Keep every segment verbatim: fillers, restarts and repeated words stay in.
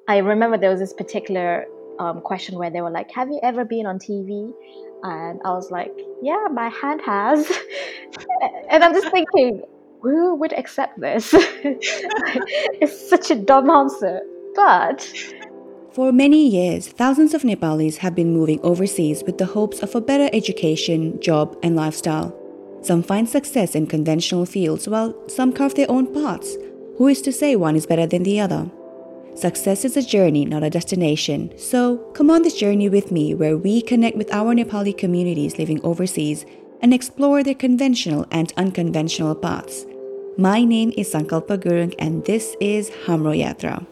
I remember there was this particular um, question where they were like, "Have you ever been on T V?" And I was like, "Yeah, my hand has." And I'm just thinking, who would accept this? It's such a dumb answer, but For many years, thousands of Nepalis have been moving overseas with the hopes of a better education, job, and lifestyle. Some find success in conventional fields while some carve their own paths. Who is to say one is better than the other? Success is a journey, not a destination. So, come on this journey with me where we connect with our Nepali communities living overseas and explore their conventional and unconventional paths. My name is Sankalpa Gurung and this is Hamro Yatra.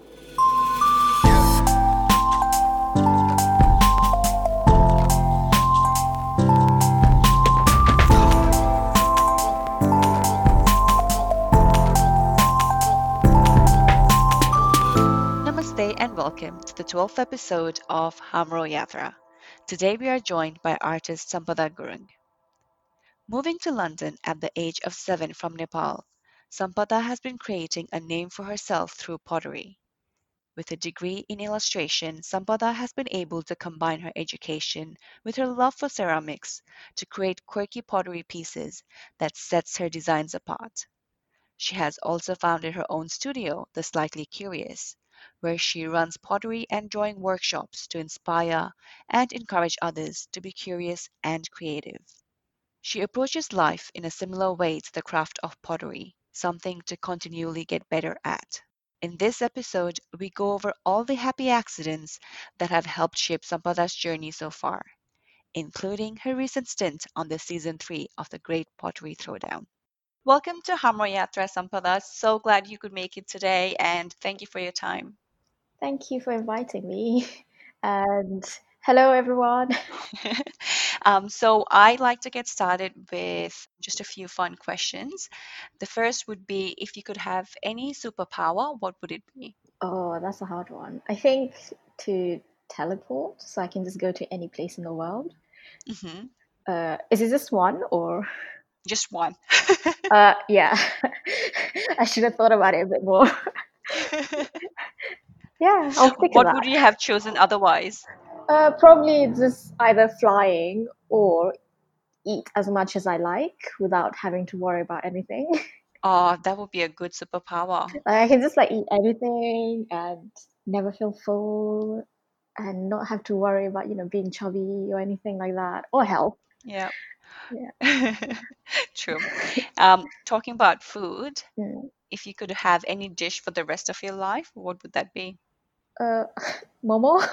Namaste and welcome to the twelfth episode of Hamro Yatra. Today we are joined by artist Sampada Gurung. Moving to London at the age of seven from Nepal, Sampada has been creating a name for herself through pottery. With a degree in illustration, Sampada has been able to combine her education with her love for ceramics to create quirky pottery pieces that sets her designs apart. She has also founded her own studio, The Slightly Curious, where she runs pottery and drawing workshops to inspire and encourage others to be curious and creative. She approaches life in a similar way to the craft of pottery, something to continually get better at. In this episode, we go over all the happy accidents that have helped shape Sampada's journey so far, including her recent stint on the season three of the Great Pottery Throwdown. Welcome to Hamra Yatra, Sampada. So glad you could make it today, and thank you for your time. thank you for inviting me. And hello, everyone. um, so I like to get started with just a few fun questions. The first would be if you could have any superpower, what would it be? Oh, that's a hard one. I think to teleport, so I can just go to any place in the world. hmm Uh, is it just one or? Just one. Uh, yeah. I should have thought about it a bit more. Yeah, I'll stick with What that. would you have chosen otherwise? Uh, probably just either flying or eat as much as I like without having to worry about anything. Oh, that would be a good superpower. Like I can just like eat anything and never feel full and not have to worry about, you know, being chubby or anything like that or health. Yeah. Yeah. True. Um, talking about food, Mm. if you could have any dish for the rest of your life, what would that be? Uh, Momo.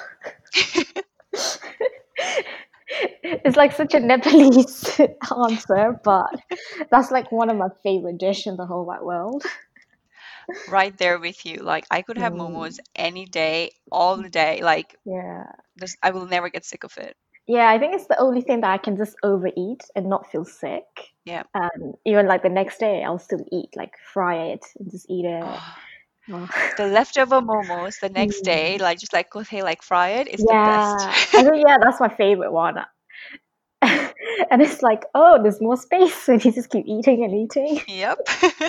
It's like such a Nepalese answer, but that's like one of my favorite dish in the whole wide world. Right there with you. Like I could have momos Mm, any day, all the day. Like yeah. this, I will never get sick of it. Yeah, I think it's the only thing that I can just overeat and not feel sick. Yeah. And even like the next day, I'll still eat, like fry it and just eat it. Oh, Oh. the leftover momos the next day, Mm. like just like hey, like fry it, is the best. Yeah, I think yeah, that's my favorite one. And it's like, oh, there's more space, and you just keep eating and eating. Yep.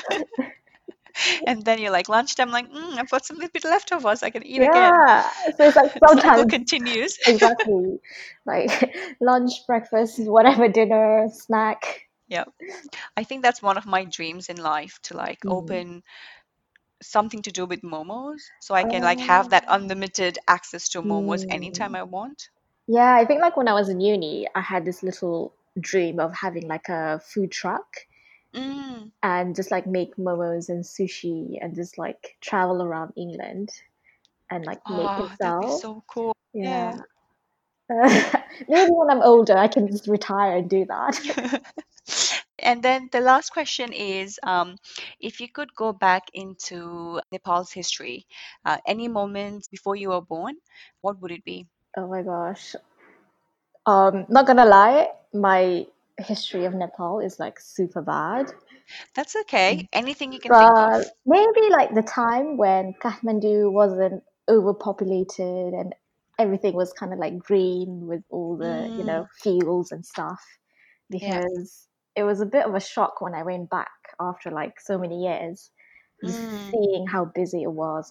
And then you're like lunchtime, like mm, I've got some little bit leftovers, I can eat again. Yeah, so it's like Cycle sometimes continues. exactly like lunch, breakfast, whatever, dinner, snack. Yeah. I think that's one of my dreams in life to like Mm. open something to do with momos so I can like have that Oh. unlimited access to momos anytime Mm. I want. Yeah, I think like when I was in uni, I had this little dream of having like a food truck Mm. and just like make momos and sushi and just like travel around England and like make and Oh, that'd be sell. so cool. Yeah. Yeah. Uh, maybe when I'm older, I can just retire and do that. And then the last question is um, if you could go back into Nepal's history, uh, any moment before you were born, what would it be? Oh my gosh. Um, not gonna lie, my history of Nepal is like super bad. That's okay. Anything you can think But of. maybe like the time when Kathmandu wasn't overpopulated and everything was kind of like green with all the, you know, Mm, fields and stuff. yeah. Because it was a bit of a shock when I went back after like so many years, just Mm, seeing how busy it was and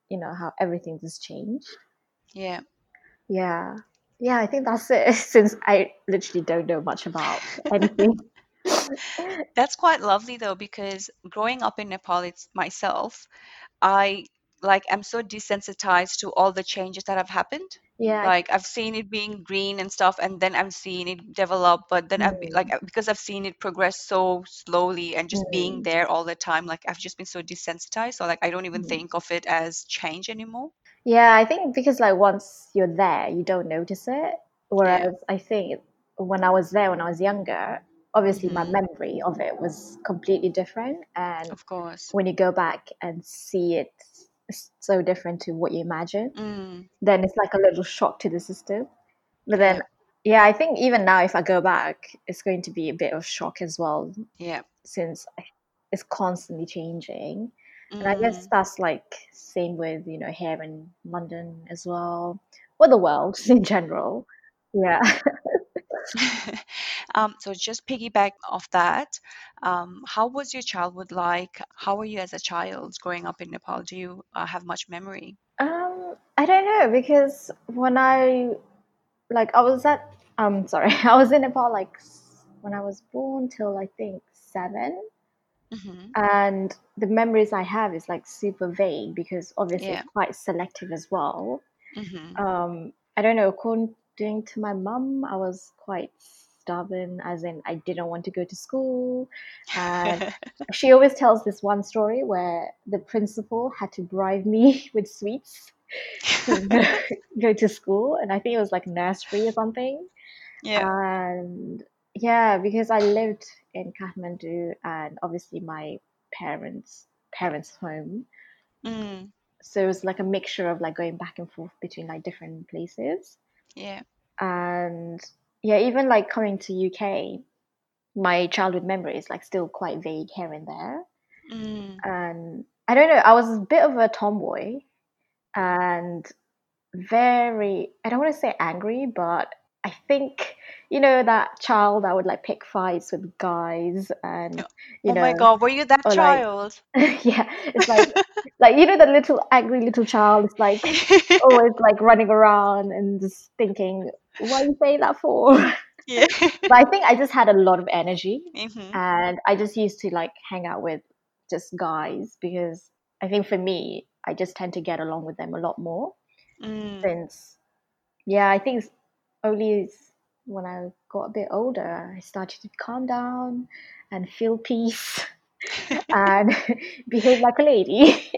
you know, how everything just changed. Yeah. Yeah. Yeah, I think that's it, since I literally don't know much about anything. That's quite lovely though, because growing up in Nepal, it's myself, I like I'm so desensitized to all the changes that have happened. Yeah. I- Like I've seen it being green and stuff, and then I'm seeing it develop, but then I've be- like Mm, uh, because I've seen it progress so slowly and just being mm, there all the time, like I've just been so desensitized. So like I don't even mm. think of it as change anymore. Yeah, I think because like once you're there, you don't notice it. Yeah. Whereas I think when I was there when I was younger, obviously my Hmm. memory of it was completely different. And Of course. when you go back and see it s- so different to what you imagine, Mm. then it's like a little shock to the system. But Yeah. then, yeah, I think even now, if I go back, it's going to be a bit of shock as well, Yeah. since it's constantly changing. And I guess Mm. that's like same with, you know, here in London as well, or the world in general. Yeah. Um, so just piggyback off that, um, how was your childhood like? How were you as a child growing up in Nepal? Do you uh, have much memory? Um, I don't know, because when I like I was at um sorry, I was in Nepal like s- when I was born till I think seven. Hmm. And the memories I have is like super vague because obviously Yeah. it's quite selective as well. Hmm. Um, I don't know, according to my mum, I was quite stubborn, as in I didn't want to go to school. And she always tells this one story where the principal had to bribe me with sweets to go, go to school. And I think it was like nursery or something. Yeah. And yeah, because I lived in Kathmandu and obviously my parents' parents' home. Mm. So it was like a mixture of like going back and forth between like different places. Yeah. And yeah, even like coming to U K, my childhood memory is like still quite vague here and there. Mm. And I don't know, I was a bit of a tomboy and very, I don't want to say angry, but I think, you know, that child that would like pick fights with guys and, you Oh my know, God, were you that or like, child? yeah, it's like, like, you know, the little angry little child is like always like running around and just thinking, what are you saying that for? Yeah. But I think I just had a lot of energy Hmm. and I just used to like hang out with just guys because I think for me, I just tend to get along with them a lot more Mm. since, yeah, I think it's only s- when I got a bit older, I started to calm down and feel peace and behave like a lady.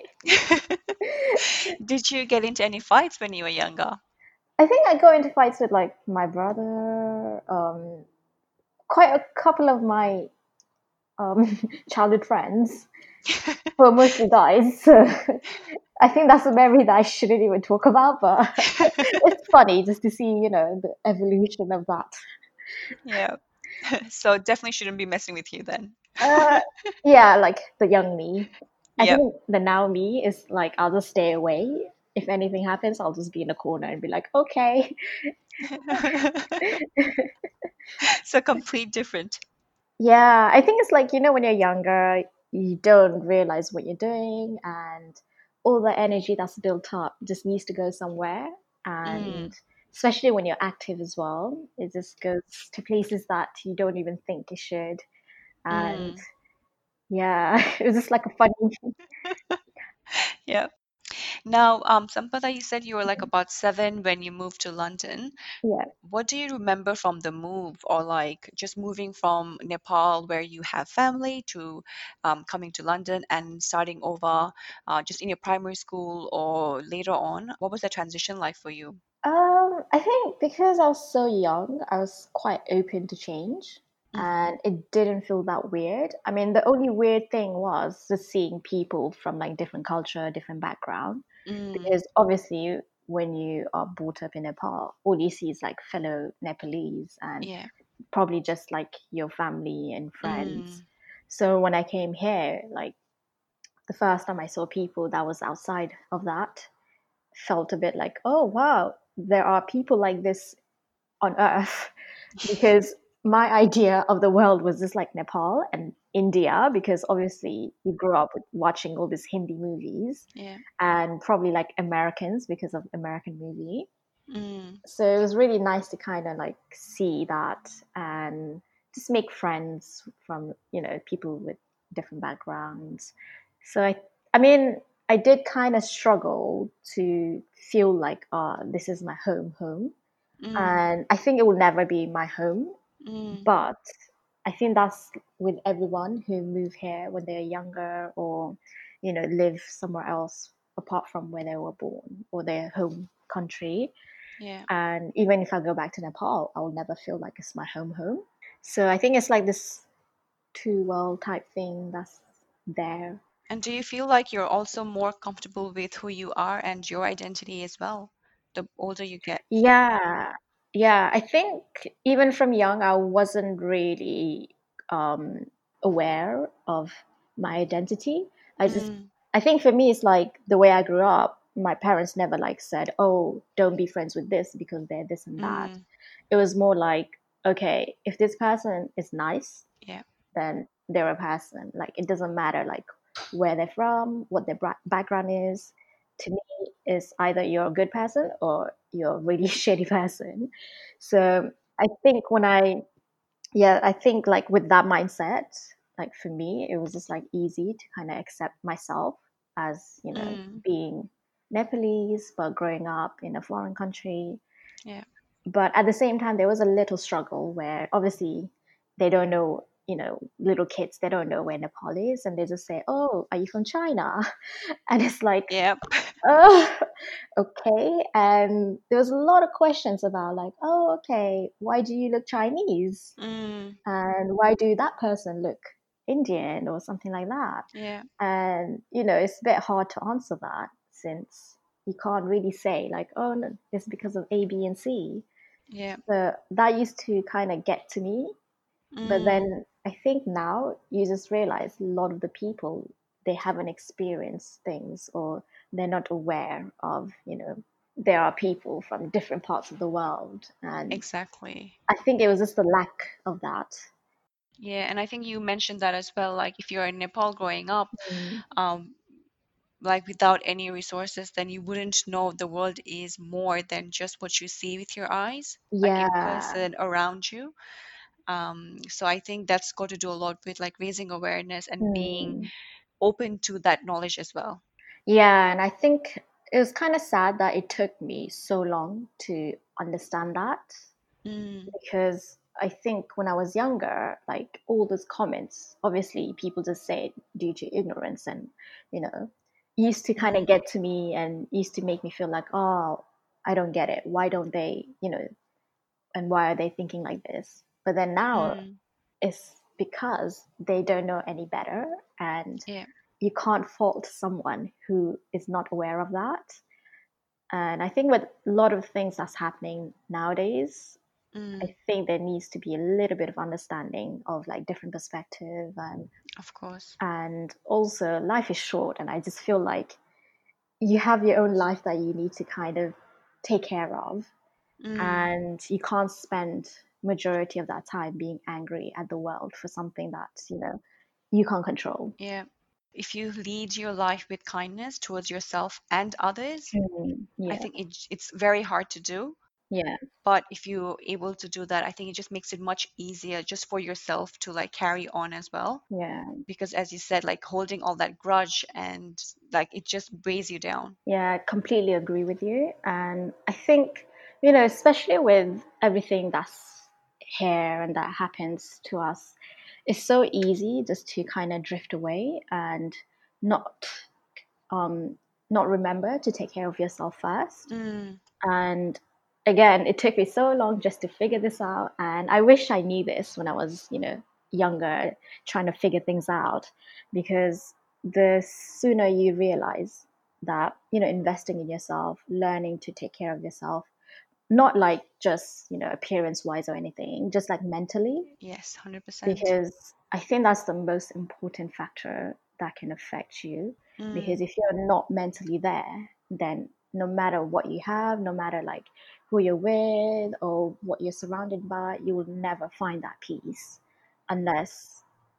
Did you get into any fights when you were younger? I think I go into fights with like my brother, um, quite a couple of my um, childhood friends who are mostly guys. So I think that's a memory that I shouldn't even talk about, but it's funny just to see, you know, the evolution of that. Yeah. So definitely shouldn't be messing with you then. Uh, yeah, like the young me. I Yep. think the now me is like I'll just stay away. If anything happens, I'll just be in a corner and be like, okay. So complete different. Yeah, I think it's like, you know, when you're younger, you don't realize what you're doing, and all the energy that's built up just needs to go somewhere. And Mm. especially when you're active as well, it just goes to places that you don't even think it should. And Mm. yeah, it was just like a funny, Yeah. Now, um, Sampada, you said you were like about seven when you moved to London. yeah. What do you remember from the move, or like just moving from Nepal, where you have family, to um, coming to London and starting over, uh, just in your primary school or later on? What was the transition like for you? Um, I think because I was so young, I was quite open to change Mm-hmm. and it didn't feel that weird. I mean, the only weird thing was just seeing people from like different culture, different background, Mm. because obviously when you are brought up in Nepal, all you see is like fellow Nepalese and Yeah. probably just like your family and friends. Mm. So when I came here, like the first time I saw people that was outside of that, felt a bit like, oh wow, there are people like this on Earth, because my idea of the world was just like Nepal, and India, because obviously you grew up with watching all these Hindi movies Yeah. and probably like Americans because of American movie. Mm. So it was really nice to kind of like see that and just make friends from, you know, people with different backgrounds. So I I mean, I did kind of struggle to feel like, uh, this is my home home. Mm. And I think it will never be my home, Mm. but I think that's with everyone who move here when they're younger or, you know, live somewhere else apart from where they were born or their home country. Yeah. And even if I go back to Nepal, I will never feel like it's my home home. So I think it's like this two world type thing that's there. And do you feel like you're also more comfortable with who you are and your identity as well, the older you get? Yeah. Yeah. I think even from young, I wasn't really um, aware of my identity. I just, Mm. I think for me, it's like the way I grew up. My parents never like said, "Oh, don't be friends with this because they're this and that." Mm. It was more like, okay, if this person is nice, Yeah. then they're a person. Like it doesn't matter like where they're from, what their bra- background is. To me, is either you're a good person or you're a really shitty person. So I think when I, yeah, I think like with that mindset, like for me, it was just like easy to kind of accept myself as, you know, Mm. being Nepalese, but growing up in a foreign country. Yeah. But at the same time, there was a little struggle where obviously they don't know, you know, little kids, they don't know where Nepal is, and they just say, "Oh, are you from China?" And it's like, Yep. oh, okay. And there was a lot of questions about like, oh, okay, why do you look Chinese? Mm. And why do that person look Indian or something like that? Yeah. And you know, it's a bit hard to answer that since you can't really say like, oh, no, it's because of A, B, and C. Yeah. So that used to kind of get to me. But Mm. then I think now you just realize a lot of the people, they haven't experienced things or they're not aware of, you know, there are people from different parts of the world. And Exactly. I think it was just the lack of that. Yeah, and I think you mentioned that as well. Like if you're in Nepal growing up, Mm. um, like without any resources, then you wouldn't know the world is more than just what you see with your eyes, like in Yeah. person around you. Um, so I think that's got to do a lot with like raising awareness and being Mm. open to that knowledge as well. Yeah. And I think it was kind of sad that it took me so long to understand that. Mm. Because I think when I was younger, like all those comments, obviously people just say it due to ignorance and, you know, used to kind of Mm. get to me and used to make me feel like, oh, I don't get it. Why don't they, you know, and why are they thinking like this? But then now Mm. it's because they don't know any better and Yeah. you can't fault someone who is not aware of that. And I think with a lot of things that's happening nowadays, I Mm. think there needs to be a little bit of understanding of like different perspective and Of course. and also life is short and I just feel like you have your own life that you need to kind of take care of Mm. and you can't spend majority of that time being angry at the world for something that, you know, you can't control. Yeah. If you lead your life with kindness towards yourself and others, Mm, I yeah, think it, it's very hard to do. yeah, But if you're able to do that, I think it just makes it much easier just for yourself to like carry on as well. yeah. Because as you said, like holding all that grudge and like it just weighs you down. Yeah, I completely agree with you. And I think, you know, especially with everything that's here and that happens to us, it's so easy just to kind of drift away and not um not remember to take care of yourself first. Mm. And again, it took me so long just to figure this out. And I wish I knew this when I was, you know, younger, trying to figure things out. Because the sooner you realize that, you know, investing in yourself, learning to take care of yourself, not like just, you know, appearance wise or anything, just like mentally, Yes, one hundred percent. because I think that's the most important factor that can affect you. Because Mm. if you're not mentally there, then no matter what you have, no matter like who you're with or what you're surrounded by, you will never find that peace unless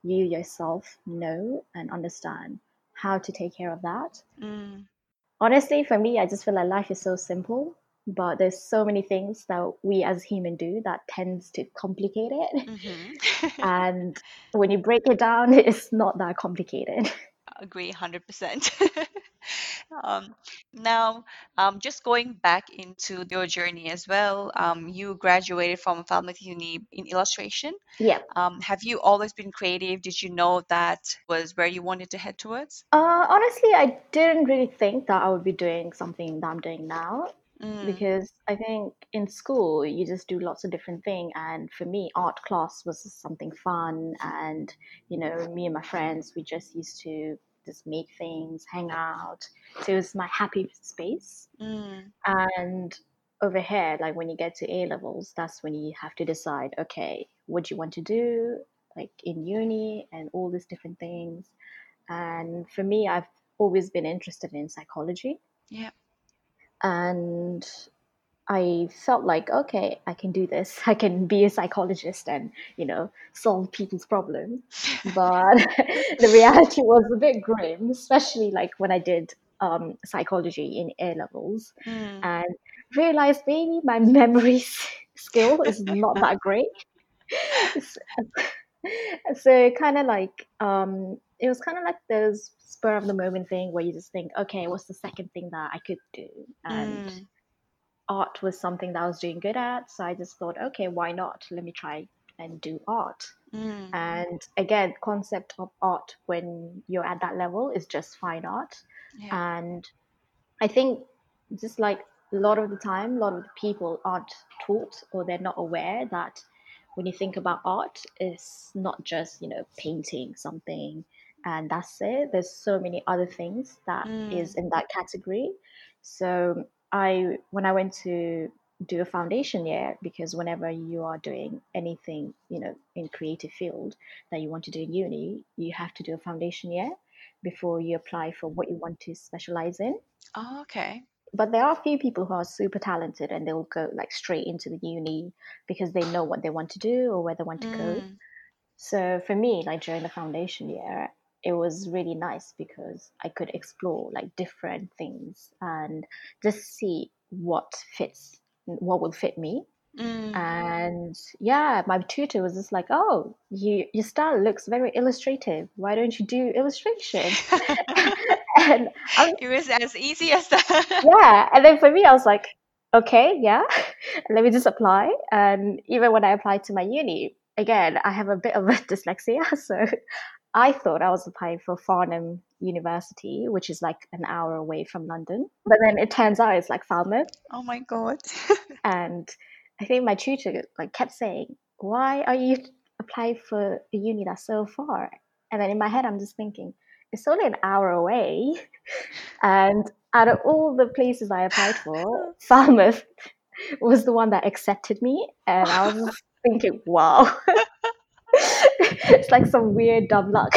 you yourself know and understand how to take care of that. Mm. Honestly, for me, I just feel like life is so simple, but there's so many things that we as human do that tends to complicate it. Mm-hmm. And when you break it down, it's not that complicated. Agree one hundred percent. Um, now, um, just going back into your journey as well, um, you graduated from Falmouth Uni in illustration. Yeah. Um, have you always been creative? Did you know that was where you wanted to head towards? Uh, honestly, I didn't really think that I would be doing something that I'm doing now Mm, because I think in school you just do lots of different things, and for me, art class was just something fun, and you know, me and my friends we just used to just make things, hang out. So it was my happy space. mm, And over here, like when you get to A levels, that's when you have to decide, okay, what do you want to do, like in uni and all these different things. And for me, I've always been interested in psychology. yeah. And I felt like, okay, I can do this. I can be a psychologist and, you know, solve people's problems. But the reality was a bit grim, especially like when I did um, psychology in A levels Mm, and realized maybe my memory skill is not that great. So kind of like um it was kind of like those spur of the moment thing where you just think, okay, what's the second thing that I could do? And mm, art was something that I was doing good at, so I just thought, okay, why not, let me try and do art. mm, And again, concept of art when you're at that level is just fine art. yeah. And I think just like a lot of the time, a lot of the people aren't taught or they're not aware that when you think about art, it's not just, you know, painting something and that's it. There's so many other things that is Mm, in that category. So I, when I went to do a foundation year, because whenever you are doing anything, you know, in creative field that you want to do in uni, you have to do a foundation year before you apply for what you want to specialize in. oh, okay. But there are a few people who are super talented and they'll go like straight into the uni because they know what they want to do or where they want to go. Mm, So for me, like during the foundation year, it was really nice because I could explore like different things and just see what fits, what will fit me. mm. And yeah, my tutor was just like, "Oh, you your style looks very illustrative. Why don't you do illustration?" And I It was as easy as that. Yeah, and then for me, I was like, okay, yeah, let me just apply. And even when I applied to my uni, again, I have a bit of a dyslexia, so I thought I was applying for Farnham University, which is like an hour away from London. But then it turns out it's like Falmouth, Oh my God. and I think my tutor like kept saying, "Why are you applying for a uni that's so far?" And then in my head, I'm just thinking, it's only an hour away. And out of all the places I applied for, Falmouth was the one that accepted me. And I was just thinking, wow, it's like some weird dumb luck.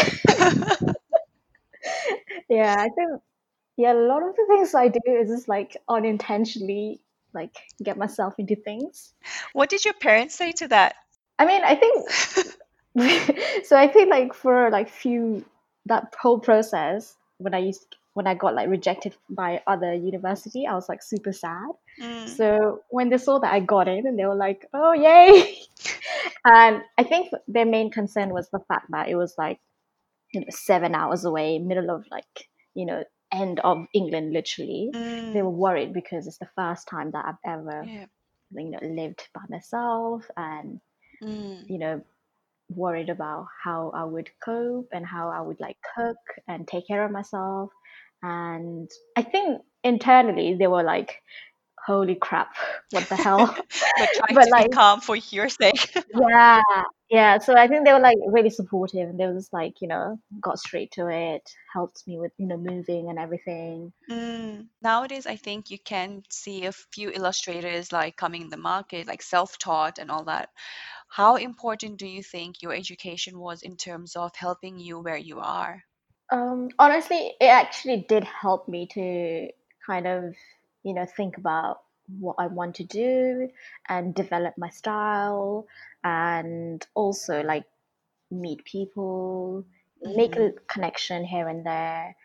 Yeah, I think, yeah, a lot of the things I do is just like unintentionally like get myself into things. What did your parents say to that? I mean, I think so I think like for like few that whole process when I used when I got like rejected by other university, I was like super sad. Mm, So when they saw that I got in and they were like, "Oh yay!" And I think their main concern was the fact that it was like, you know, seven hours away, middle of like, you know, end of England literally. They mm, were worried because it's the first time that I've ever, yeah. you know, lived by myself and, Mm, you know, worried about how I would cope and how I would like cook and take care of myself. And I think internally they were like, holy crap, what the hell? but try But to be like, calm for your sake. yeah, yeah. So I think they were like really supportive and they were just like, you know, got straight to it, helped me with, you know, moving and everything. Mm. Nowadays, I think you can see a few illustrators like coming in the market, like self-taught and all that. How important do you think your education was in terms of helping you where you are? Um, honestly, it actually did help me to kind of, you know, think about what I want to do and develop my style and also like meet people, make Mm-hmm. a connection here and there.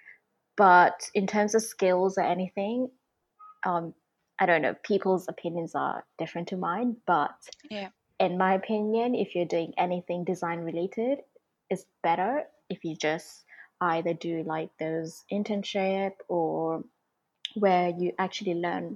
But in terms of skills or anything, um, I don't know, people's opinions are different to mine. But Yeah. in my opinion, if you're doing anything design related, it's better if you just either do like those internship or where you actually learn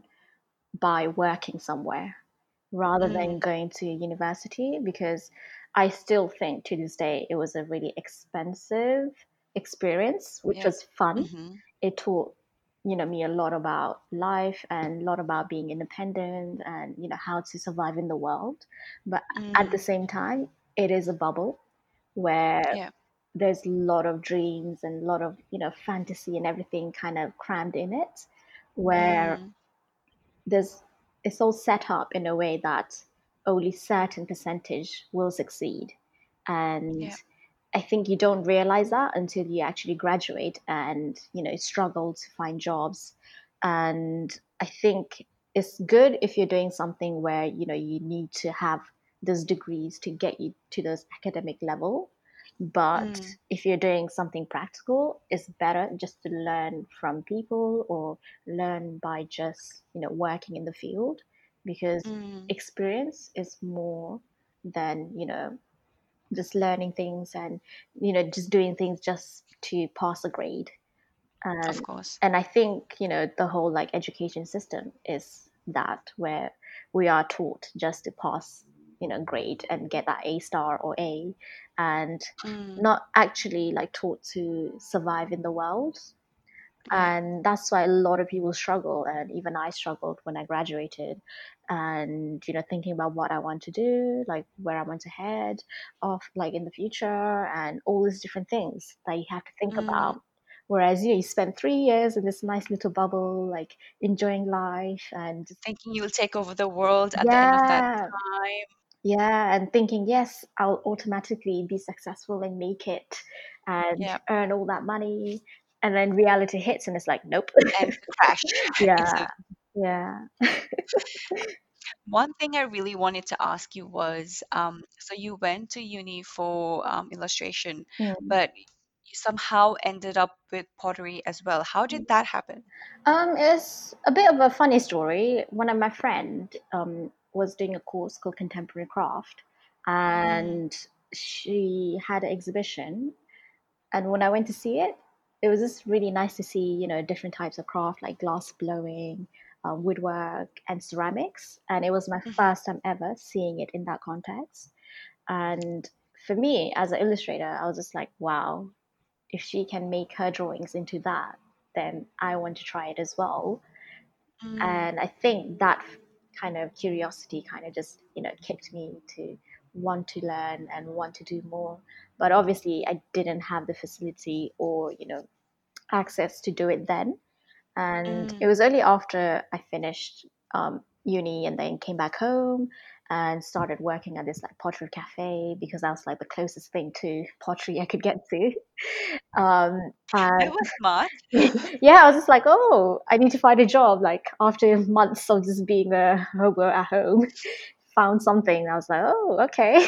by working somewhere rather than Mm. going to university, because I still think to this day it was a really expensive experience, which Yeah. was fun. Mm-hmm. It taught, you know, me a lot about life and a lot about being independent and, you know, how to survive in the world. But at the Mm. same time, it is a bubble where Yeah. there's a lot of dreams and a lot of, you know, fantasy and everything kind of crammed in it, where Mm. there's it's all set up in a way that only certain percentage will succeed. And Yeah. I think you don't realize that until you actually graduate and, you know, struggle to find jobs. And I think it's good if you're doing something where, you know, you need to have those degrees to get you to those academic level. But Mm. if you're doing something practical, it's better just to learn from people or learn by just, you know, working in the field, because Mm. experience is more than, you know, just learning things and, you know, just doing things just to pass a grade. Of and course. and I think, you know, the whole like education system is that, where we are taught just to pass, you know, grade and get that A star or A, and Mm. not actually like taught to survive in the world. Yeah. And that's why a lot of people struggle, and even I struggled when I graduated. And, you know, thinking about what I want to do, like where I want to head off like in the future, and all these different things that you have to think Mm. about. Whereas, you know, you spend three years in this nice little bubble, like enjoying life and just, Thinking you'll take over the world at the end of that yeah, time. yeah, and thinking, yes, I'll automatically be successful and make it and Yeah. earn all that money. And then reality hits and it's like, nope. And crash. Yeah, Instantly. yeah. One thing I really wanted to ask you was, um, so you went to uni for um, illustration, Mm. but you somehow ended up with pottery as well. How did that happen? Um, it's a bit of a funny story. One of my friend um was doing a course called Contemporary Craft, Mm. and she had an exhibition. And when I went to see it, it was just really nice to see, you know, different types of craft like glass blowing, uh, woodwork, and ceramics. And it was my Hmm. first time ever seeing it in that context. And for me, as an illustrator, I was just like, wow, if she can make her drawings into that, then I want to try it as well. Mm. And I think that kind of curiosity kind of just, you know, kicked me to want to learn and want to do more. But obviously, I didn't have the facility or, you know, access to do it then. And it Mm. was only after I finished um, uni and then came back home and started working at this like pottery cafe, because that was like the closest thing to pottery I could get to. Um, It and was smart. yeah, I was just like, oh, I need to find a job. Like after months of just being a hobo at home, found something. I was like, oh, okay.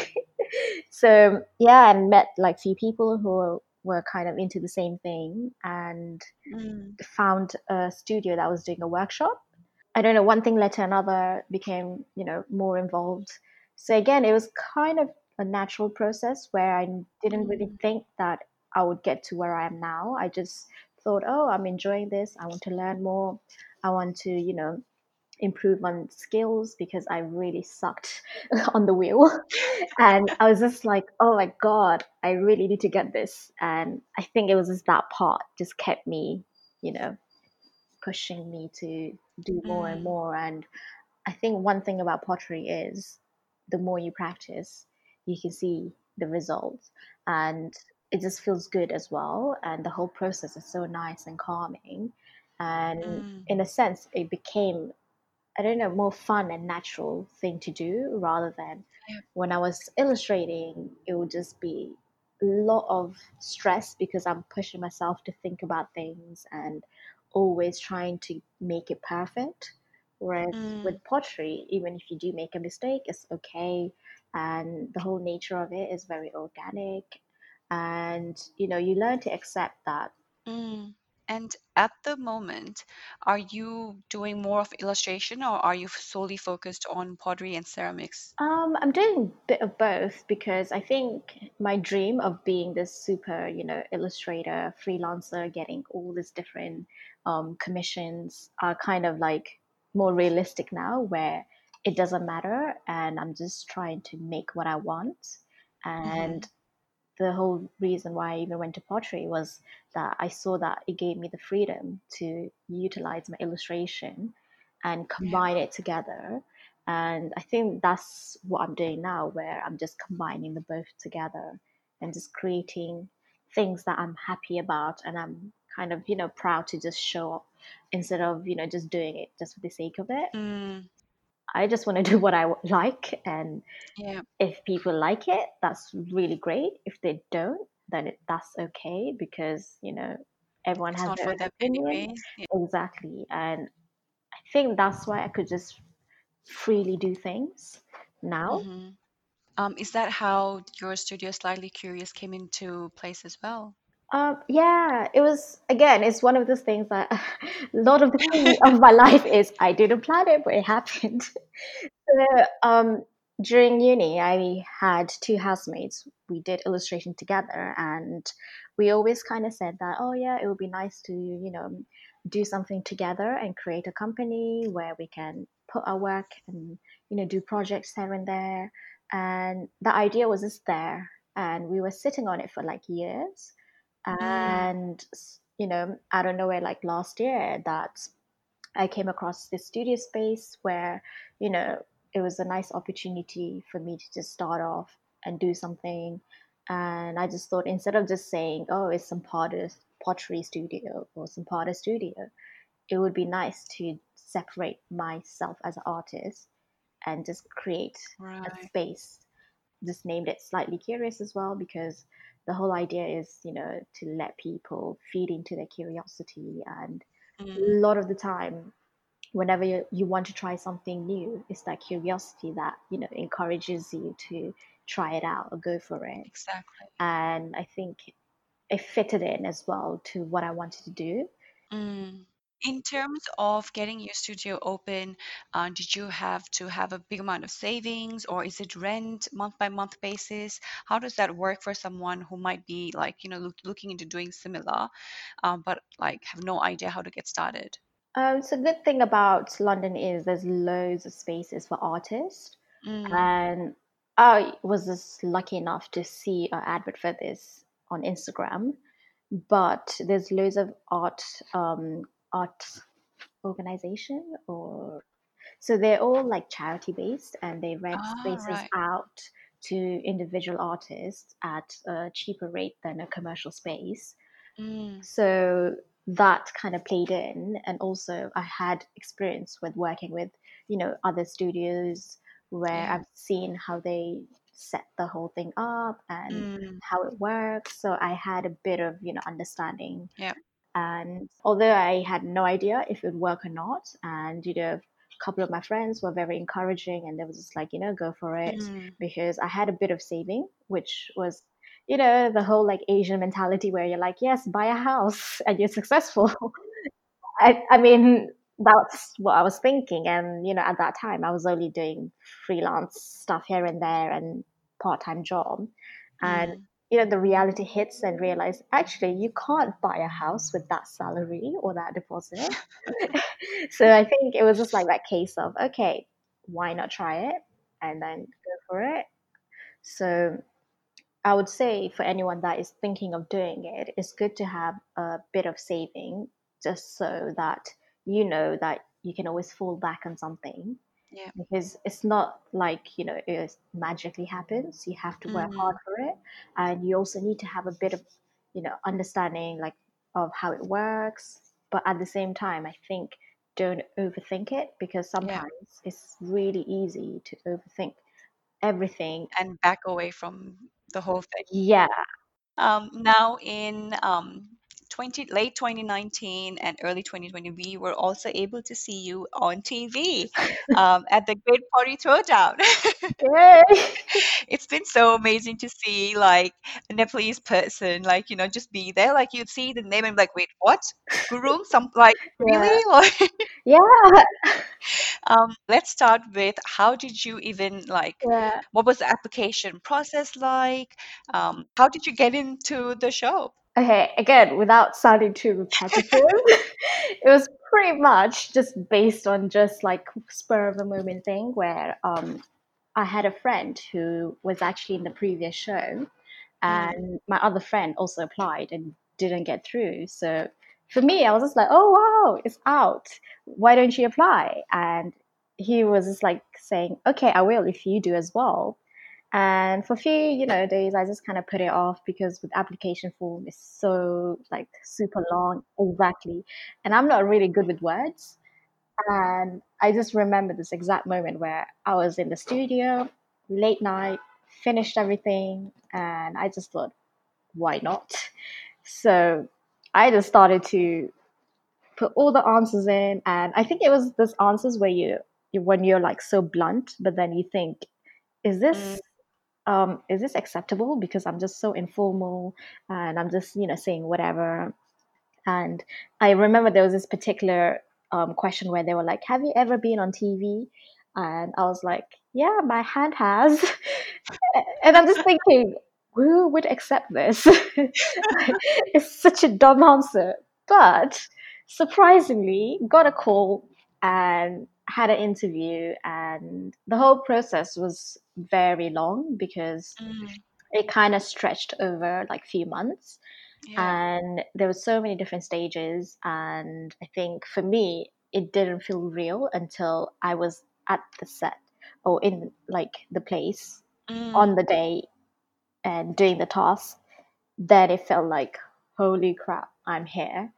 So yeah, and met like few people who were kind of into the same thing, and Mm. found a studio that was doing a workshop. I don't know, one thing led to another, became, you know, more involved. So again, it was kind of a natural process where I didn't really Mm. think that I would get to where I am now. I just thought, oh, I'm enjoying this. I want to learn more. I want to, you know, improve on skills because I really sucked on the wheel. And I was just like, oh my God, I really need to get this. And I think it was just that part just kept me, you know, pushing me to do more and Mm. more. And I think one thing about pottery is the more you practice, you can see the results, and it just feels good as well. And the whole process is so nice and calming. And Mm. in a sense, it became, I don't know, more fun and natural thing to do rather than Yeah. when I was illustrating, it would just be a lot of stress because I'm pushing myself to think about things and always trying to make it perfect. Whereas Mm. with pottery, even if you do make a mistake, it's okay. and the whole nature of it is very organic, and you know you learn to accept that. Mm. And at the moment, are you doing more of illustration or are you solely focused on pottery and ceramics? Um, I'm doing a bit of both because I think my dream of being this super, you know, illustrator, freelancer, getting all these different um, commissions are kind of like more realistic now, where it doesn't matter and I'm just trying to make what I want. And Hmm. the whole reason why I even went to pottery was that I saw that it gave me the freedom to utilize my illustration and Yeah. combine it together. And I think that's what I'm doing now, where I'm just combining the both together and just creating things that I'm happy about and I'm kind of, you know, proud to just show up instead of, you know, just doing it just for the sake of it. Mm. I just want to do what I like, and Yeah. if people like it, that's really great. If they don't, then it, that's okay because, you know, everyone It's has not their for own them opinion. anyways. Yeah. Exactly. And I think that's why I could just freely do things now. Hmm. Um, is that how your studio Slightly Curious came into place as well? Um, yeah, it was again. It's one of those things that a lot of the thing of my life is I didn't plan it, but it happened. So, um, during uni, I had two housemates. We did illustration together, and we always kind of said that, oh yeah, it would be nice to, you know, do something together and create a company where we can put our work and, you know, do projects here and there. And the idea was just there, and we were sitting on it for like years. Mm. And, you know, out of nowhere, like last year, that I came across this studio space where, you know, it was a nice opportunity for me to just start off and do something. And I just thought instead of just saying, oh, it's some potter, pottery studio or some potter studio, it would be nice to separate myself as an artist and just create a Right. space. Just named it Slightly Curious as well because the whole idea is, you know, to let people feed into their curiosity. And a Mm. lot of the time, whenever you, you want to try something new, it's that curiosity that, you know, encourages you to try it out or go for it. Exactly. And I think it fitted in as well to what I wanted to do. Mm. In terms of getting your studio open, uh, did you have to have a big amount of savings, or is it rent month by month basis? How does that work for someone who might be like, you know, look, looking into doing similar, um, but like have no idea how to get started? Um, so good thing about London is there's loads of spaces for artists, Mm. and I was just lucky enough to see an advert for this on Instagram. But there's loads of art um, art organization or so they're all like charity based and they rent Ah, spaces right. out to individual artists at a cheaper rate than a commercial space. Mm. So that kind of played in. And also, I had experience with working with, you know, other studios where Yeah. I've seen how they set the whole thing up and Mm. how it works. So I had a bit of, you know, understanding. Yeah. And although I had no idea if it would work or not, and you know, a couple of my friends were very encouraging, and they was just like, you know, go for it, Mm. because I had a bit of saving, which was, you know, the whole like Asian mentality where you're like, yes, buy a house and you're successful. I, I mean, that's what I was thinking, and you know, at that time, I was only doing freelance stuff here and there and part-time job, and Mm. you know, the reality hits and realize actually you can't buy a house with that salary or that deposit. So I think it was just like that case of okay, why not try it and then go for it. So I would say for anyone that is thinking of doing it, it's good to have a bit of saving just so that you know that you can always fall back on something, Yeah. because it's not like, you know, it magically happens. You have to work hard Mm. for it, and you also need to have a bit of, you know, understanding like of how it works. But at the same time, I think don't overthink it, because Yeah. sometimes it's really easy to overthink everything. And back away from the whole thing. Yeah. Um, now in um, twenty late twenty nineteen and early twenty twenty, we were also able to see you on T V um, at the Great Party Throwdown. Yay! It's been so amazing to see like a Nepalese person, like, you know, just be there. Like you'd see the name and be like, wait, what? Gurung? Some like Yeah. really? Like, Yeah. um, let's start with how did you even like, Yeah. what was the application process like? Um, how did you get into the show? Okay, again, without sounding too repetitive, it was pretty much just based on just like spur of the moment thing where um I had a friend who was actually in the previous show, Mm, and my other friend also applied and didn't get through. So for me, I was just like, oh wow, it's out. Why don't you apply? And he was just like saying, okay, I will if you do as well. And for a few, you know, days, I just kind of put it off because with application form is so like super long, exactly. And I'm not really good with words. And I just remember this exact moment where I was in the studio, late night, finished everything, and I just thought, why not? So I just started to put all the answers in, and I think it was those answers where you, you when you're like so blunt, but then you think, is mm, this um, is this acceptable? Because I'm just so informal and I'm just, you know, saying whatever. And I remember there was this particular um, question where they were like, have you ever been on T V? And I was like, yeah, my hand has. And I'm just thinking, who would accept this? It's such a dumb answer. But surprisingly, got a call and had an interview, and the whole process was very long because mm, it kind of stretched over like a few months, yeah. and there were so many different stages. And I think for me it didn't feel real until I was at the set or in like the place on Mm, the day and doing the task. Then it felt like, holy crap, I'm here.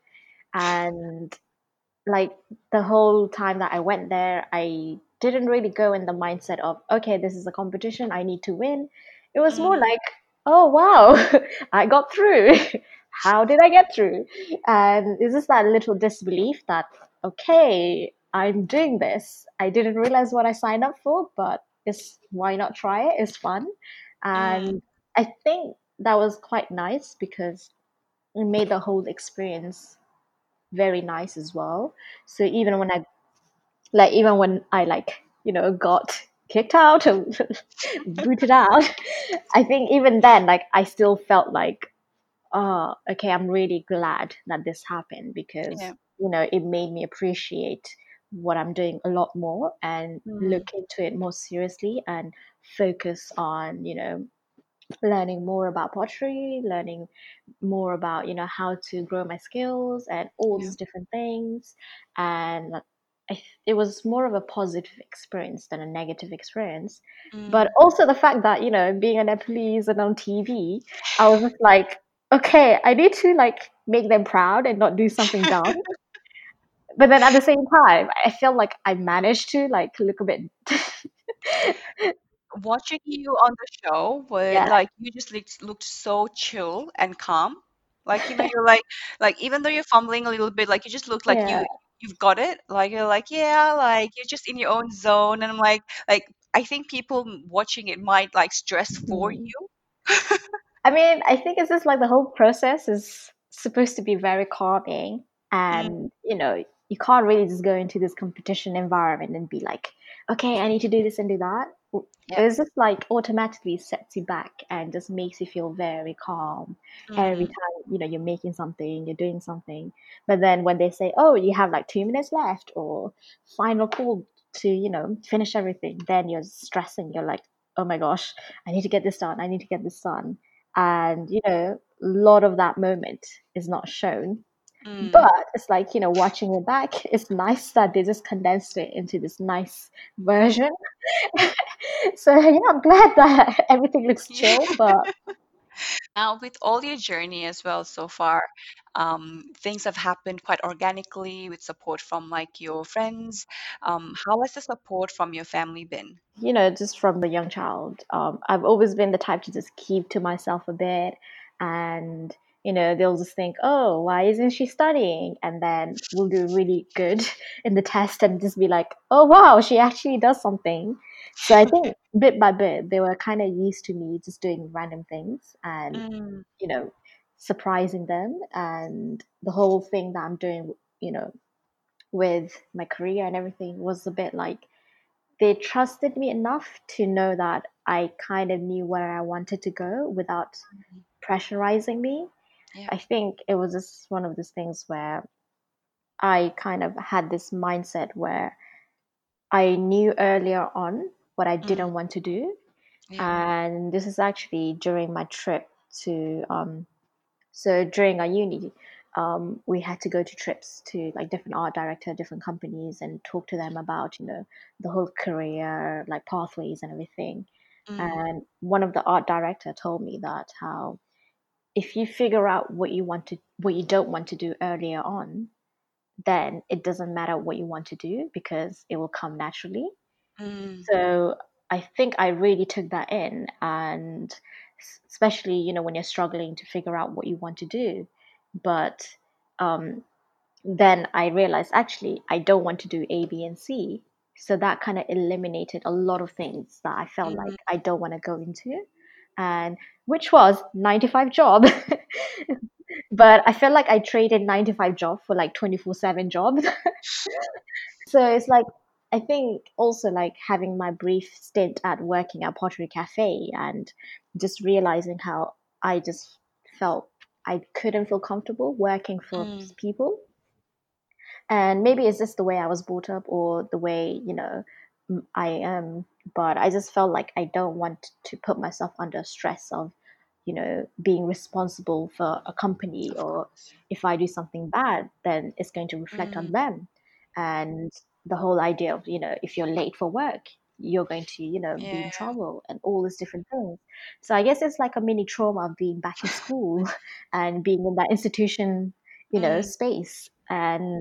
And like the whole time that I went there, I didn't really go in the mindset of, okay, this is a competition, I need to win. It was more mm, like, oh wow, I got through. How did I get through? And it's just that little disbelief that, okay, I'm doing this. I didn't realize what I signed up for, but it's why not try it? It's fun. mm, And I think that was quite nice because it made the whole experience very nice as well. So even when I like even when I like, you know, got kicked out or booted out, I think even then like I still felt like, oh, okay, I'm really glad that this happened because, yeah. you know, it made me appreciate what I'm doing a lot more and Mm, look into it more seriously and focus on, you know, learning more about pottery, learning more about, you know, how to grow my skills and all yeah. these different things. And I, it was more of a positive experience than a negative experience. But Mm. also the fact that, you know, being a Nepalese and on T V, I was just like, okay, I need to like make them proud and not do something dumb. But then at the same time, I feel like I managed to like look a bit, Watching you on the show where yeah, like you just looked, looked so chill and calm. Like, you know, you're like like even though you're fumbling a little bit, like you just look like yeah. you you've got it. Like you're like, yeah, like you're just in your own zone. And I'm like like I think people watching it might like stress for Mm. you. I mean, I think it's just like the whole process is supposed to be very calming, Mm, and you know, you can't really just go into this competition environment and be like, okay, I need to do this and do that. yep. It's just like automatically sets you back and just makes you feel very calm every Mm, time, you know, you're making something, you're doing something. But then when they say, oh, you have like two minutes left or final call to, you know, finish everything, then you're stressing. You're like, oh my gosh, I need to get this done. I need to get this done. And, you know, a lot of that moment is not shown. mm. But it's like, you know, watching it back, it's nice that they just condensed it into this nice version. So yeah, I'm glad that everything looks Yeah. chill, but Now, with all your journey as well so far, um, things have happened quite organically with support from like your friends. Um, how has the support from your family been? you know, just from the young child, um, I've always been the type to just keep to myself a bit, and you know, they'll just think, oh, why isn't she studying? And then we'll do really good in the test and just be like, oh, wow, she actually does something. So I think bit by bit, they were kind of used to me just doing random things and, Mm, you know, surprising them. And the whole thing that I'm doing, you know, with my career and everything was a bit like they trusted me enough to know that I kind of knew where I wanted to go without pressurizing me. yeah. I think it was just one of those things where I kind of had this mindset where I knew earlier on what I Mm, didn't want to do. yeah. And this is actually during my trip to, um, so during our uni, um, we had to go to trips to like different art director, different companies, and talk to them about, you know, the whole career, like pathways and everything. Mm, And one of the art director told me that how if you figure out what you want to, what you don't want to do earlier on, then it doesn't matter what you want to do because it will come naturally. mm, So I think I really took that in, and s- especially, you know, when you're struggling to figure out what you want to do. But um, then I realized actually I don't want to do A, B, and C. So that kind of eliminated a lot of things that I felt mm, like I don't want to go into, and which was nine to five job. But I felt like I traded nine to five job for like twenty-four seven jobs. So it's like I think also like having my brief stint at working at Pottery Cafe and just realizing how I just felt I couldn't feel comfortable working for mm, people. And maybe it's just the way I was brought up or the way, you know, m- I am. But I just felt like I don't want to put myself under stress of, you know, being responsible for a company, of or course. if I do something bad, then it's going to reflect on Mm, them. And the whole idea of, you know, if you're late for work, you're going to, you know, be yeah. in trouble and all these different things. So I guess it's like a mini trauma of being back in school and being in that institution, you know, Mm, space. And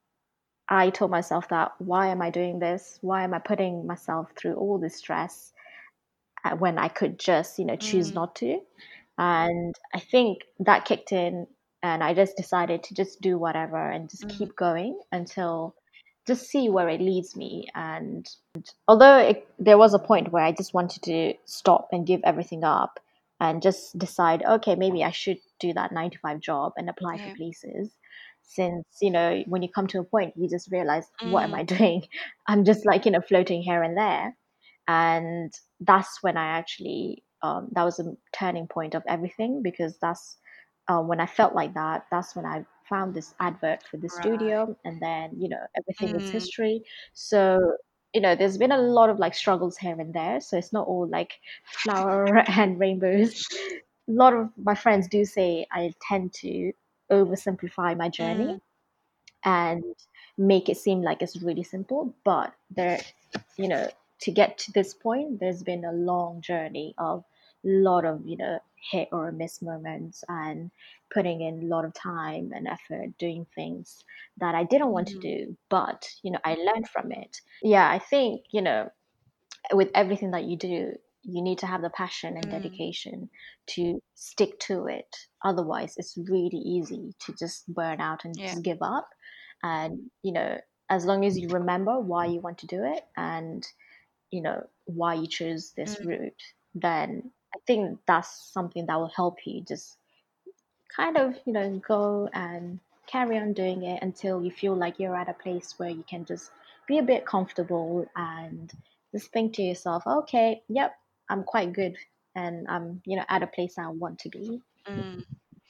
I told myself that why am I doing this? Why am I putting myself through all this stress uh, when I could just, you know, choose mm, not to? And I think that kicked in, and I just decided to just do whatever and just mm, keep going until just see where it leads me. And although it, there was a point where I just wanted to stop and give everything up and just decide, okay, maybe I should do that nine to five job and apply for yeah. places. Since, you know, when you come to a point, you just realize, what am Mm, I doing? I'm just like, you know, floating here and there. And that's when I actually, um, that was a turning point of everything because that's uh, when I felt like that. That's when I found this advert for the right. studio, and then, you know, everything is Mm, history. So, you know, there's been a lot of like struggles here and there. So it's not all like flower and rainbows. A lot of my friends do say I tend to oversimplify my journey mm, and make it seem like it's really simple, but there, you know, to get to this point, there's been a long journey of a lot of, you know, hit or miss moments and putting in a lot of time and effort doing things that I didn't want to mm, do, but, you know, I learned from it. Yeah, I think, you know, with everything that you do, you need to have the passion and mm, dedication to stick to it. Otherwise, it's really easy to just burn out and yeah. just give up. And, you know, as long as you remember why you want to do it and, you know, why you chose this Mm, route, then I think that's something that will help you just kind of, you know, go and carry on doing it until you feel like you're at a place where you can just be a bit comfortable and just think to yourself, okay, yep, I'm quite good and I'm, you know, at a place I want to be. mm.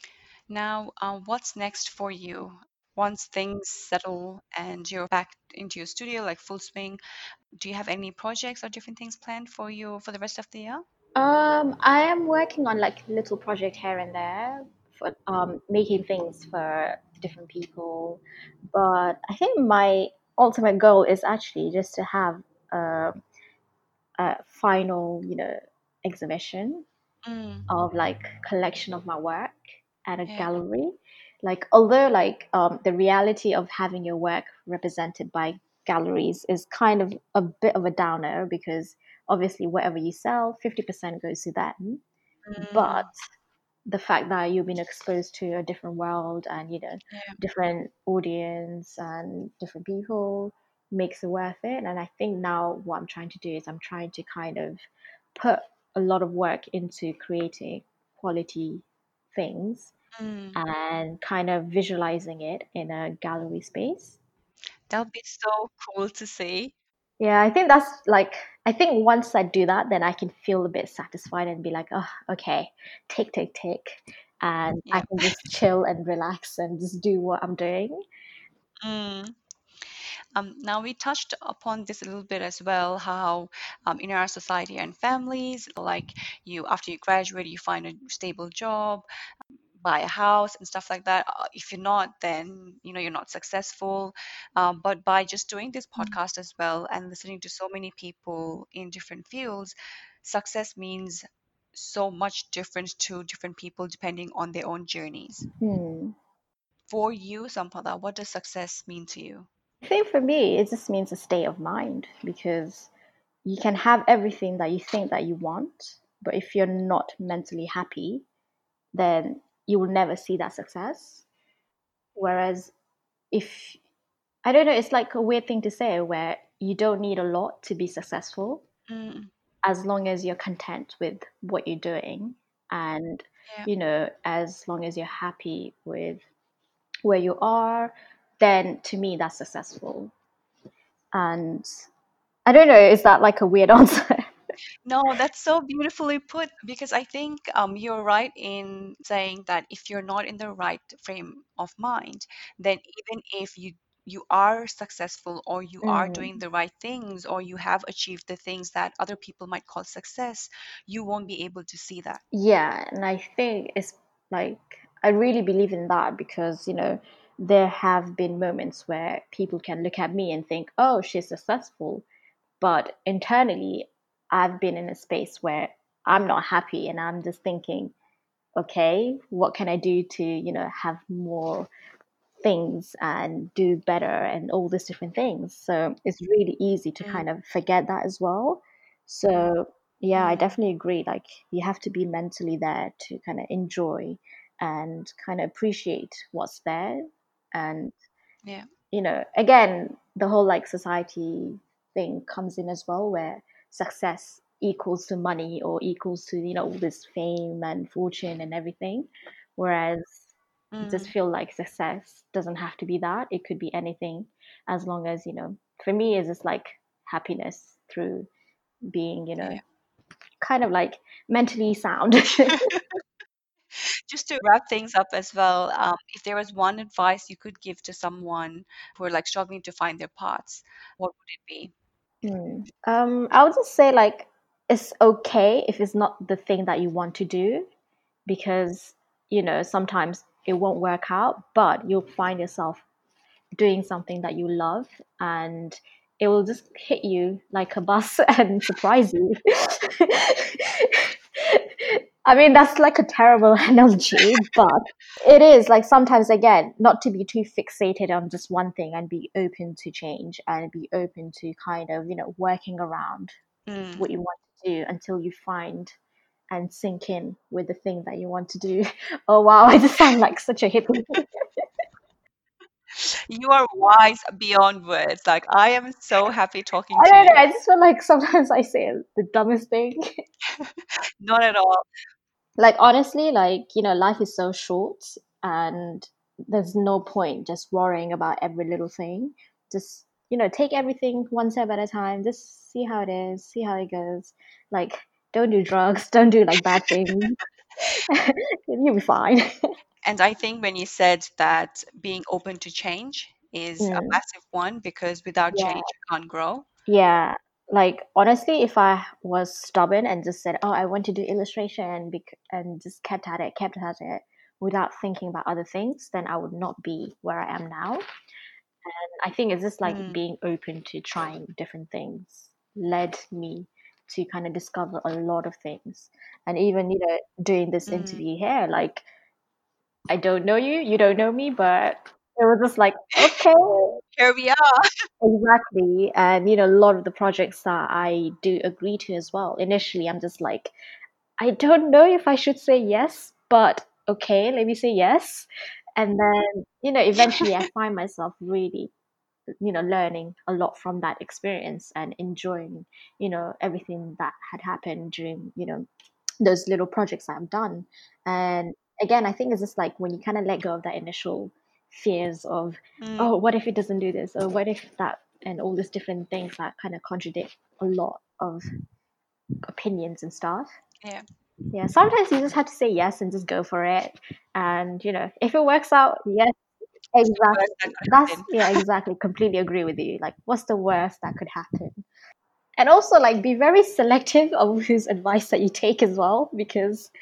Now, uh, what's next for you? Once things settle and you're back into your studio, like full swing, do you have any projects or different things planned for you for the rest of the year? Um, I am working on like little project here and there for um making things for different people, but I think my ultimate goal is actually just to have a, a final, you know, exhibition Mm, of like collection of my work at a yeah. gallery. Like although like um, the reality of having your work represented by galleries is kind of a bit of a downer because obviously whatever you sell, fifty percent goes to them. But Mm, the fact that you've been exposed to a different world and, you know, Yeah. different audience and different people makes it worth it. And I think now what I'm trying to do is I'm trying to kind of put a lot of work into creating quality things Mm. and kind of visualizing it in a gallery space. That would be so cool to see. Yeah, I think that's like, I think once I do that, then I can feel a bit satisfied and be like, oh, okay, tick, tick, tick. And I Yeah. can just chill and relax and just do what I'm doing. Mm. Um, now we touched upon this a little bit as well, how um, in our society and families, like you after you graduate, you find a stable job, buy a house and stuff like that. Uh, If you're not, then you know you're not successful. Um, but by just doing this podcast as well and listening to so many people in different fields, success means so much different to different people depending on their own journeys. Hmm. For you, Sampada, what does success mean to you? I think for me, it just means a state of mind because you can have everything that you think that you want, but if you're not mentally happy, then you will never see that success. Whereas if, I don't know, it's like a weird thing to say where you don't need a lot to be successful Mm, as long as you're content with what you're doing and, yeah. you know, as long as you're happy with where you are, then to me that's successful. And I don't know, is that like a weird answer? No, that's so beautifully put because I think um, you're right in saying that if you're not in the right frame of mind, then even if you you are successful or you are doing Mm, the right things or you have achieved the things that other people might call success, you won't be able to see that. yeah, and I think it's like I really believe in that because, you know, there have been moments where people can look at me and think, oh, she's successful. But internally, I've been in a space where I'm not happy and I'm just thinking, okay, what can I do to, you know, have more things and do better and all these different things. So it's really easy to Mm, kind of forget that as well. So yeah, I mm, definitely agree. Like you have to be mentally there to kind of enjoy and kind of appreciate what's there. And, yeah. you know, again, the whole like society thing comes in as well, where success equals to money or equals to, you know, all this fame and fortune and everything. Whereas just Mm, feel like success doesn't have to be that. It could be anything as long as, you know, for me, it's just like happiness through being, you know, yeah. kind of like mentally sound. Just to wrap things up as well, um, if there was one advice you could give to someone who are like struggling to find their paths, what would it be? Hmm. Um, I would just say like it's okay if it's not the thing that you want to do because, you know, sometimes it won't work out, but you'll find yourself doing something that you love and it will just hit you like a bus and surprise you. I mean, that's like a terrible analogy, but it is like sometimes, again, not to be too fixated on just one thing and be open to change and be open to kind of, you know, working around Mm. what you want to do until you find and sink in with the thing that you want to do. Oh, wow, I just sound like such a hippie. You are wise beyond words. Like, I am so happy talking I to don't know, you. I just feel like sometimes I say the dumbest thing. Not at all. Like honestly, like, you know, life is so short and there's no point just worrying about every little thing. Just, you know, take everything one step at a time. Just see how it is, see how it goes. Like, don't do drugs, don't do like bad things. You'll be fine. And I think when you said that being open to change is a Mm, massive one because without yeah. change, you can't grow. Yeah. Like honestly, if I was stubborn and just said, "Oh, I want to do illustration," and bec- and just kept at it, kept at it without thinking about other things, then I would not be where I am now. I think it's just like Mm, being open to trying different things led me to kind of discover a lot of things. And even, you know, doing this mm. interview here, like I don't know you, you don't know me, but it was just like, okay, Here we are. exactly. And, you know, a lot of the projects that I do agree to as well. Initially, I'm just like, I don't know if I should say yes, but okay, let me say yes. And then, you know, eventually I find myself really, you know, learning a lot from that experience and enjoying, you know, everything that had happened during, you know, those little projects I've done. And again, I think it's just like when you kind of let go of that initial fears of, Mm, oh, what if it doesn't do this? Or what if that? And all these different things that kind of contradict a lot of opinions and stuff. yeah. Yeah, sometimes you just have to say yes and just go for it. And, you know, if it works out, yes, Worst that exactly. could That's, happen. yeah, exactly. Completely agree with you. Like, what's the worst that could happen? And also, like, be very selective of whose advice that you take as well, because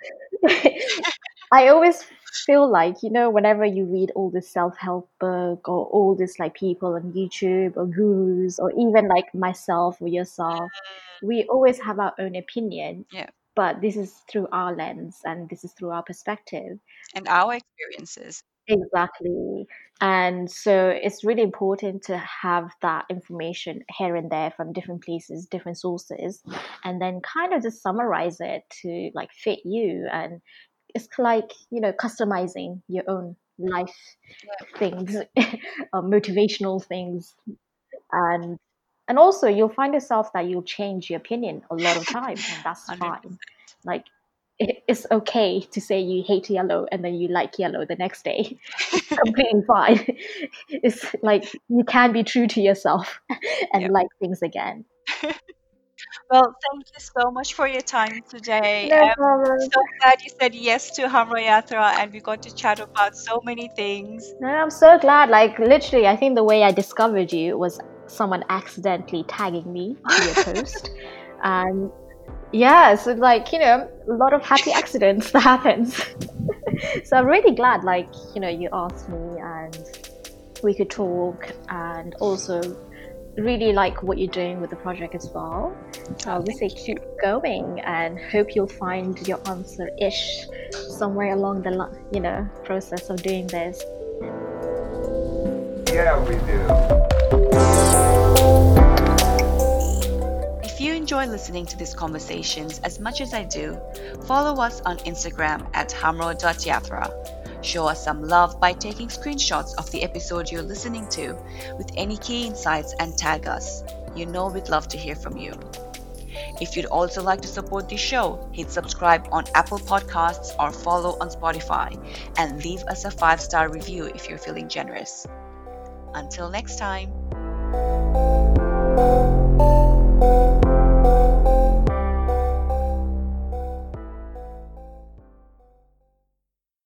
I always feel like, you know, whenever you read all this self-help book or all this like people on YouTube or gurus or even like myself or yourself, we always have our own opinion, Yeah. but this is through our lens and this is through our perspective. And our experiences. Exactly. And so it's really important to have that information here and there from different places, different sources, and then kind of just summarize it to like fit you. And it's like, you know, customizing your own life things, or motivational things. And and also you'll find yourself that you'll change your opinion a lot of time, and that's one hundred fine. Like it, it's okay to say you hate yellow and then you like yellow the next day. It's completely fine. It's like you can be true to yourself and Yeah. like things again. Well, thank you so much for your time today. No I'm problem. so glad you said yes to Hamra Yatra and we got to chat about so many things. No, I'm so glad. Like literally, I think the way I discovered you was someone accidentally tagging me to your post, and yeah, so like you know, a lot of happy accidents that happens. So I'm really glad, like you know, you asked me and we could talk, and also really like what you're doing with the project as well. So I'll just say keep going and hope you'll find your answer ish somewhere along the li- you know process of doing this. Yeah, we do. If you enjoy listening to these conversations as much as I do, follow us on Instagram at hamro dot yatra. Show us some love by taking screenshots of the episode you're listening to with any key insights and tag us. You know we'd love to hear from you. If you'd also like to support the show, hit subscribe on Apple Podcasts or follow on Spotify and leave us a five-star review if you're feeling generous. Until next time.